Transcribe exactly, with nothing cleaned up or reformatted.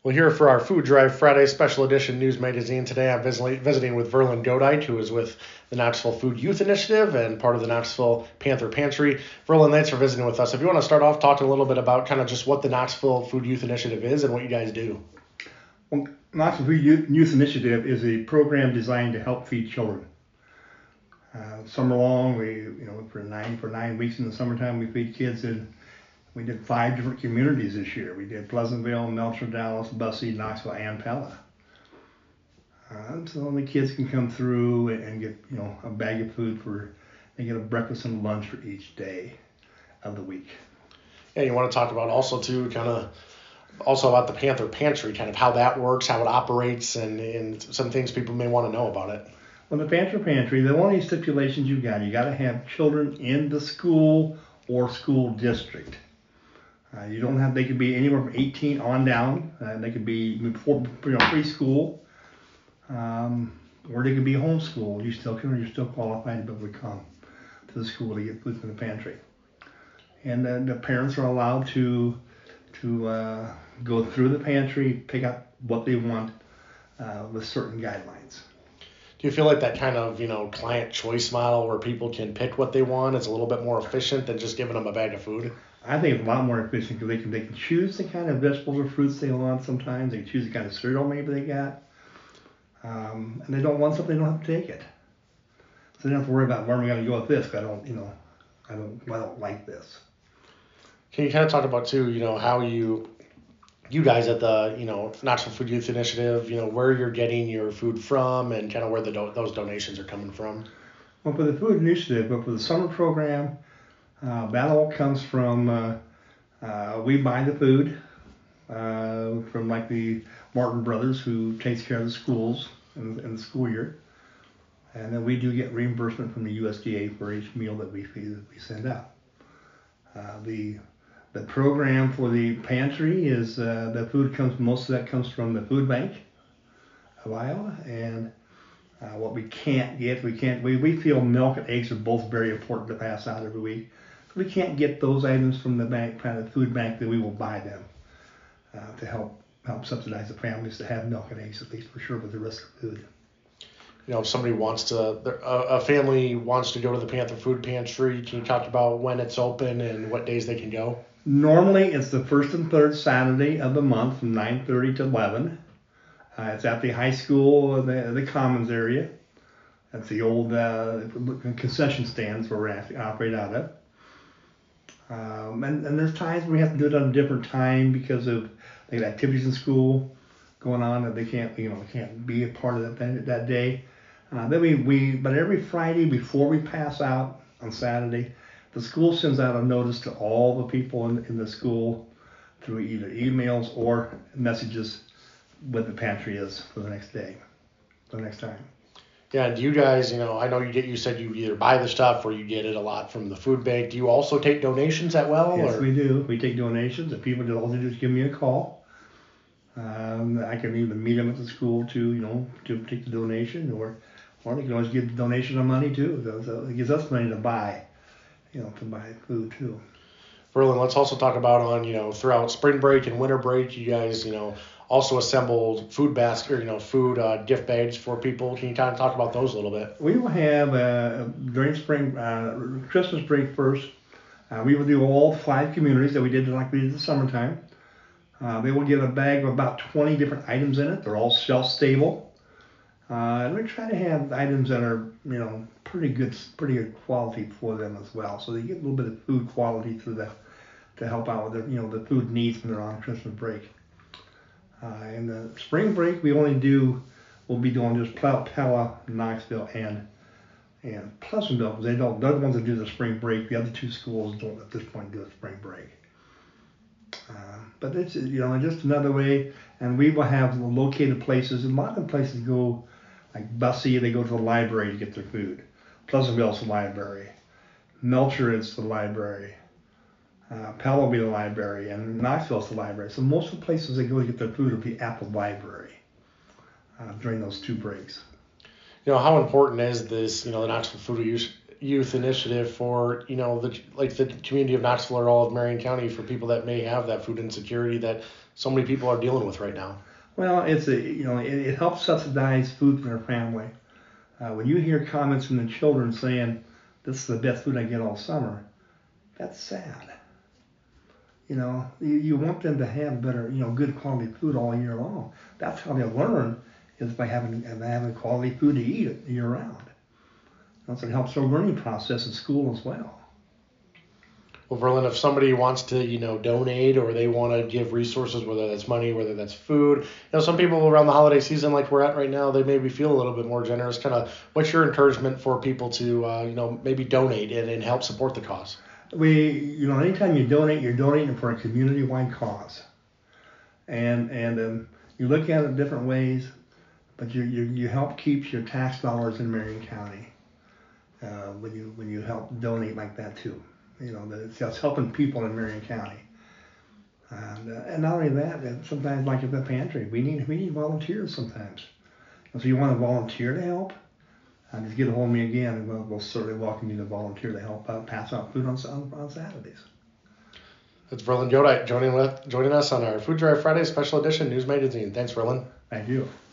Well, here for our Food Drive Friday special edition news magazine today, I'm visiting, visiting with Verlin Godite, who is with the Knoxville Food Youth Initiative and part of the Knoxville Panther Pantry. Verlin, thanks for visiting with us. If you want to start off talking a little bit about kind of just what the Knoxville Food Youth Initiative is and what you guys do. Well, Knoxville Food Youth Initiative is a program designed to help feed children. Uh, summer long, we you know for nine for nine weeks in the summertime, we feed kids in. We did five different communities this year. We did Pleasantville, Melcher, Dallas, Bussey, Knoxville, and Pella. Uh, so the kids can come through and get you know a bag of food for. They get a breakfast and lunch for each day of the week. Yeah, you want to talk about also too, kind of also about the Panther Pantry, kind of how that works, how it operates, and, and some things people may want to know about it. Well, the Panther Pantry, the only stipulations you got, you got to have children in the school or school district. Uh, you don't have, they could be anywhere from eighteen on down. Uh, they could be before, you know, preschool, um, or they could be homeschooled. You still can, you're still qualified to be able to come to the school to get food from the pantry. And then the parents are allowed to to uh, go through the pantry, pick up what they want uh, with certain guidelines. Do you feel like that kind of, you know, client choice model where people can pick what they want is a little bit more efficient than just giving them a bag of food? I think it's a lot more efficient because they can they can choose the kind of vegetables or fruits they want sometimes. They can choose the kind of cereal maybe they got. Um, and they don't want something, they don't have to take it. So they don't have to worry about where am I going to go with this because I don't, you know, I don't, I don't like this. Can you kind of talk about too, you know, how you, you guys at the, you know, Knoxville Food Youth Initiative, you know, where you're getting your food from and kind of where the do- those donations are coming from? Well, for the food initiative, but for the summer program, uh, that all comes from, uh, uh, we buy the food uh, from like the Martin Brothers who takes care of the schools in, in the school year. And then we do get reimbursement from the U S D A for each meal that we feed, that we send out. Uh, the The program for the pantry is uh, the food comes most of that comes from the food bank of Iowa, and uh, what we can't get we can't we, we feel milk and eggs are both very important to pass out every week. So we can't get those items from the bank, kind of food bank, that we will buy them uh, to help help subsidize the families to have milk and eggs at least for sure with the rest of the food. You know, if somebody wants to, a family wants to go to the Panther Food Pantry, can you talk about when it's open and what days they can go? Normally, it's the first and third Saturday of the month from nine thirty to eleven. Uh, it's at the high school, the, the Commons area. That's the old uh, concession stands where we operate out of. Um, and, and there's times we have to do it on a different time because of they have activities in school going on that they can't, you know, they can't be a part of that that day. Uh, then we, we, but every Friday before we pass out on Saturday, the school sends out a notice to all the people in, in the school through either emails or messages what the pantry is for the next day, for the next time. Yeah, and do you guys, you know, I know you get, you said you either buy the stuff or you get it a lot from the food bank. Do you also take donations at well? Yes, or? we do. We take donations. If people do, all they do is give me a call. Um, I can even meet them at the school to, you know, to take the donation, or, or they can always give the donation of money too. So, so it gives us money to buy. You know, to buy food too. Verlin, let's also talk about on, you know, throughout spring break and winter break, you guys, you know, also assembled food basket, or, you know, food uh, gift bags for people. Can you kind of talk about those a little bit? We will have, uh, during spring, uh, Christmas break first, uh, we will do all five communities that we did like we did in the summertime. Uh, they will get a bag of about twenty different items in it. They're all shelf-stable. Uh, and we try to have items that are, you know, pretty good, pretty good quality for them as well. So they get a little bit of food quality through the, to help out with their, you know, the food needs when they're on Christmas break. Uh, in the spring break, we only do, we'll be doing just Pella, Knoxville, and and Pleasantville, because they don't, they're the ones that do the spring break. The other two schools don't at this point do a spring break. Uh, but it's, you know, just another way, and we will have located places. A lot of places go, like Bussey, they go to the library to get their food. Pleasantville's the library. Melcher is the library. Uh, Pella will be the library, and Knoxville's the library. So most of the places they go to get their food will be at the library uh, during those two breaks. You know, how important is this, you know, the Knoxville Food Youth youth initiative for, you know, the like the community of Knoxville or all of Marion County for people that may have that food insecurity that so many people are dealing with right now? Well, it's a you know it, it helps subsidize food for their family. Uh, when you hear comments from the children saying, "This is the best food I get all summer," that's sad. You know, you, you want them to have better, you know, good quality food all year long. That's how they learn, is by having by having quality food to eat it year round. That's what helps their learning process in school as well. Well, Verlin, if somebody wants to, you know, donate or they want to give resources, whether that's money, whether that's food, you know, some people around the holiday season, like we're at right now, they maybe feel a little bit more generous. Kind of, what's your encouragement for people to, uh, you know, maybe donate and, and help support the cause? We, you know, anytime you donate, you're donating for a community-wide cause, and and um, you look at it different ways, but you you, you help keep your tax dollars in Marion County uh, when you when you help donate like that too. You know, that it's just helping people in Marion County, and uh, and not only that, uh, sometimes like at the pantry, we need we need volunteers sometimes. And so you want to volunteer to help? Uh, just get a hold of me again, and we'll, we'll certainly welcome you to volunteer to help out, pass out food on, on, on Saturdays. That's Verlin Godite joining, with, joining us on our Food Drive Friday Special Edition News Magazine. Thanks, Verlin. Thank you.